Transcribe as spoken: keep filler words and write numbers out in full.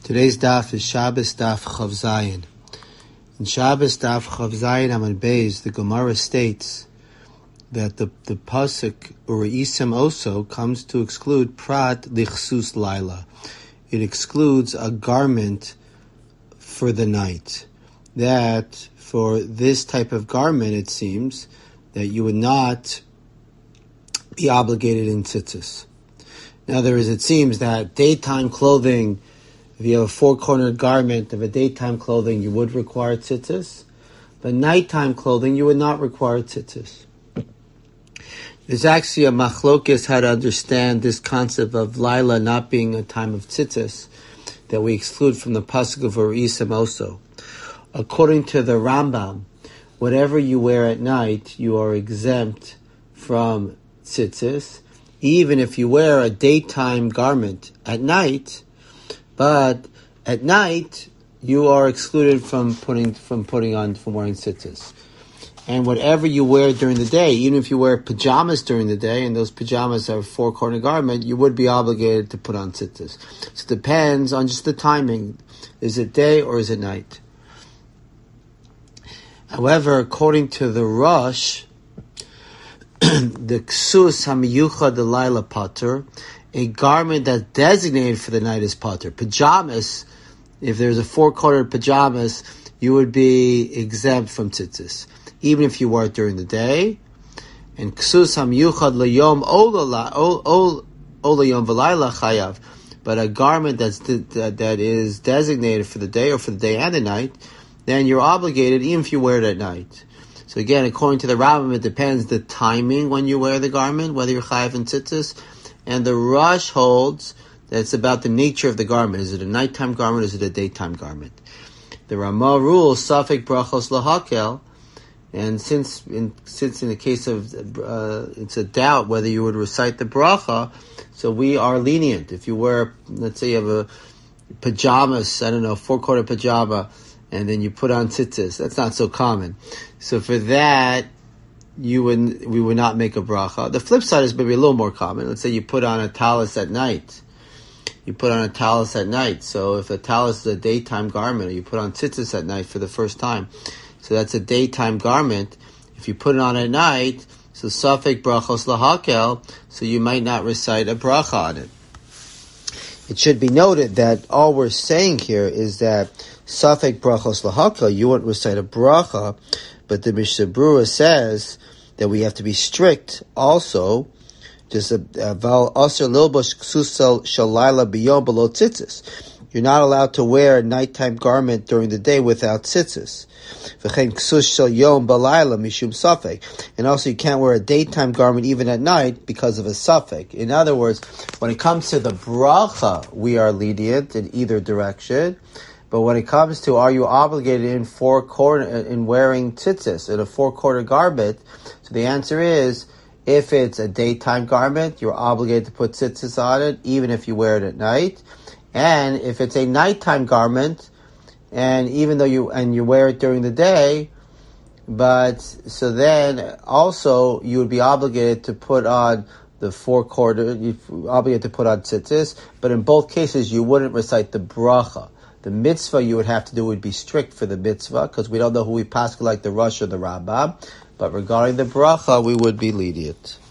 Today's daf is Shabbos daf Chav Zayin. In Shabbos daf Chav Zayin Amud Beis, the Gemara states that the, the pasuk Ureisem also comes to exclude Prat Lichsus Laila. It excludes a garment for the night. That for this type of garment, it seems that you would not be obligated in tzitzis. Now there is, it seems that daytime clothing, if you have a four-cornered garment of a daytime clothing, you would require tzitzis. But nighttime clothing, you would not require tzitzis. There's actually a machlokes how to understand this concept of Laila not being a time of tzitzis that we exclude from the pasuk of Ureisem also. According to the Rambam, whatever you wear at night, you are exempt from tzitzis, even if you wear a daytime garment at night. But at night, you are excluded from putting from putting on from wearing tzitzis. And whatever you wear during the day, even if you wear pajamas during the day, and those pajamas are a four-corner garment, you would be obligated to put on tzitzis. So it depends on just the timing. Is it day or is it night? However, according to the Rosh, the ksus hamiyucha de laila pater, a garment that's designated for the night is pater. Pajamas, if there's a four-cornered pajamas, you would be exempt from tzitzis, even if you wear it during the day. And ksus hamiyuchad layom ol layom v'layla chayav. But a garment that's that, that is designated for the day or for the day and the night, then you're obligated even if you wear it at night. So again, according to the Rambam, it depends the timing when you wear the garment, whether you're chayav in tzitzis. And the Rosh holds that it's about the nature of the garment. Is it a nighttime garment or is it a daytime garment? The Ramah rules, Safek brachos lahakel, and since in, since in the case of, uh, it's a doubt whether you would recite the bracha, so we are lenient. If you wear, let's say you have a pajamas, I don't know, four-quarter pajama, and then you put on tzitzis, that's not so common. So for that, you would we would not make a bracha. The flip side is maybe a little more common. Let's say you put on a talis at night. You put on a talis at night. So if a talis is a daytime garment, or you put on tzitzis at night for the first time, so that's a daytime garment. If you put it on at night, so safek brachos lahakel, so you might not recite a bracha on it. It should be noted that all we're saying here is that safek brachos lahakel, you won't recite a bracha, but the Mishnah Berurah says that we have to be strict also. Just val aser lilbosh ksusel shalayla biyom below tzitzis. You're not allowed to wear a nighttime garment during the day without tzitzis. V'chein ksus shel yom balayla mishum safek. And also you can't wear a daytime garment even at night because of a safek. In other words, when it comes to the bracha, we are lenient in either direction. But when it comes to are you obligated in four quarter in wearing tzitzis in a four quarter garment, so the answer is if it's a daytime garment, you're obligated to put tzitzis on it, even if you wear it at night. And if it's a nighttime garment, and even though you and you wear it during the day, but so then also you would be obligated to put on the four quarter, you're obligated to put on tzitzis, but in both cases you wouldn't recite the bracha. The mitzvah you would have to do would be strict for the mitzvah, because we don't know who we pass like the Rosh or the Rambam. But regarding the bracha, we would be lenient.